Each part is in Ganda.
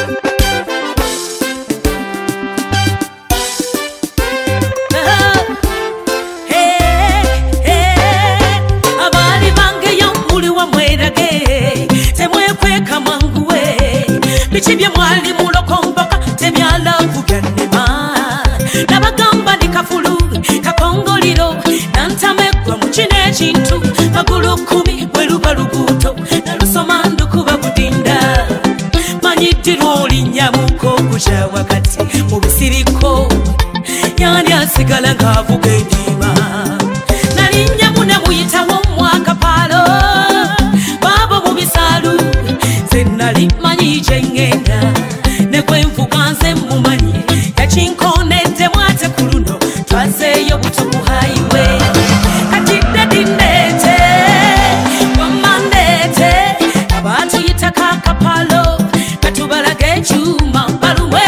Bichibye mwali mulokomboka temyala kuganema nabagamba ndikafulu kakongoliro nantamegwa mukine kintu magulu 10 bweruba luguto nalusoma ndukuba kudinda manyitirwa olinyamuko kuja wakati mu bisiriko yani asigala ng'avuga eddiima nalinyamu ne muyitawo mwakapalo babo mu bisaalu ze nali manyi jengenda ne kwenvuga nze mumanyi yakinkonedde mwate ku luno twazeeyo buto ku highway kati dedinete wamandete abatuyita kakapalo katubalaga ekyuma baluwe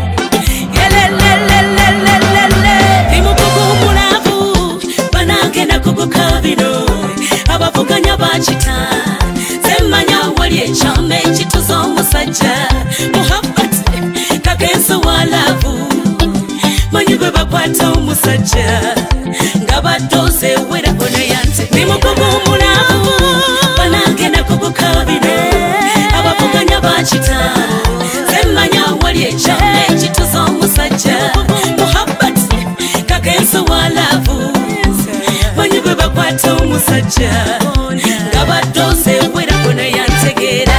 yelelelelelelele imukugu mulavu banagenda kugukabino abavuganya bakita zemmanya wali ekyama ekituza omusajja muhabbat kagenso walavu manyi bwe bakwata omusajja nga baddoze werako neyante nimukugu mulavu banagenda kugukabino abavuganya bakita zemmanya wali ekyama ekituza omusajja muhabbat kagenso walavu manyi bwe bakwata omusajja nga baddoze werako neyantegeera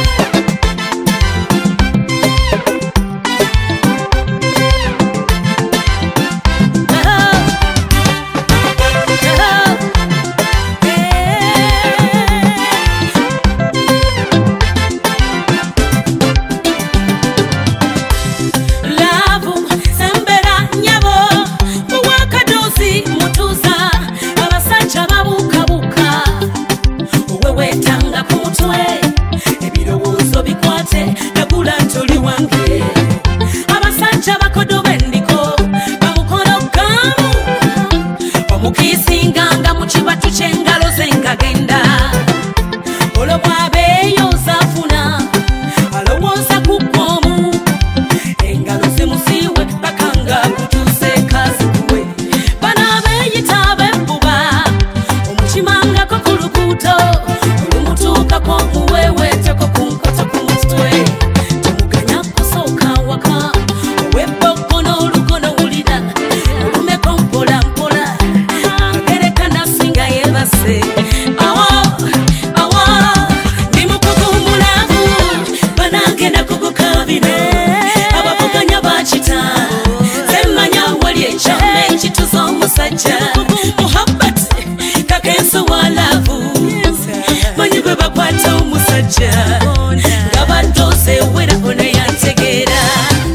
muhabbat kakenso walavu manyi bwe bakwata omusajja nga baddoze werako neyantegeera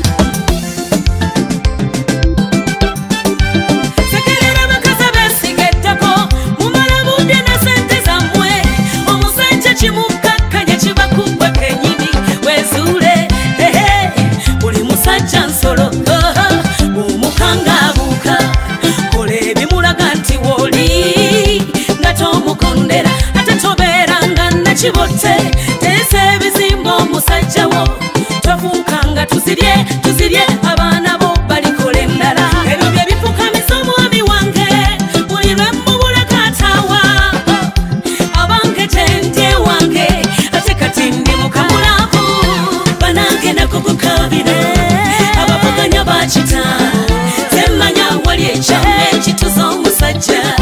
sekerera bakazi beesigeddako mumala budde ne sente zammwe omusajja kimukakkanya kibakugwe kenyini wezuule buli musajja nsolo omukangaabuuka ebimulaga nti woli nga tomukondera ate tobeeranga nakibotte teesa ebizimba omusajja wo tofuukanga tuzirye abaana bo balikola endala ebyo bye bifukamiza omwami wange buli lwe mubuleka ataawa abange tendye wange ate kati ndi mukamulavu banagenda kugukabire abavuganya bakita zemmanya wali ekyama ekituza omusajja